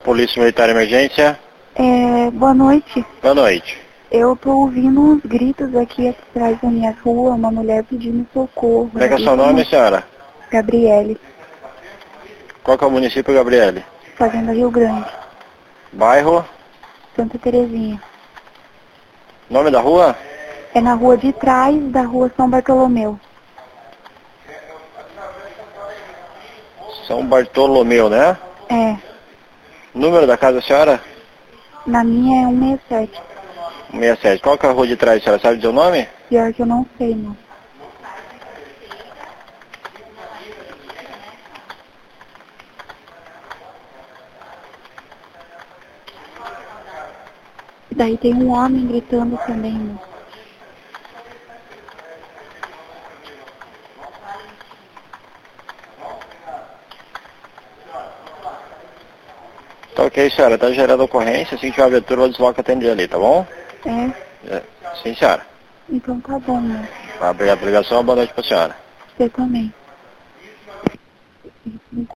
Polícia Militar Emergência. Boa noite. Boa noite. Eu tô ouvindo uns gritos aqui atrás da minha rua, uma mulher pedindo socorro. Como é que é o seu nome, senhora? Gabriele, Qual que é o município, Gabriele? Fazenda Rio Grande, Bairro? Santa Terezinha. Nome da rua? É na rua de trás da rua São Bartolomeu. São Bartolomeu, né? É, Número da casa, senhora? na minha é 167. 67. Qual que é a rua de trás, senhora? Sabe dizer o nome? Pior que eu não sei, não. Daí tem um homem gritando também, né? Tá ok, senhora. Tá gerando ocorrência. Assim que tiver abertura, eu desloco atender ali, tá bom? É? Sim, senhora. Então tá bom, né? Obrigado pela ligação. Boa noite pra senhora. Você também.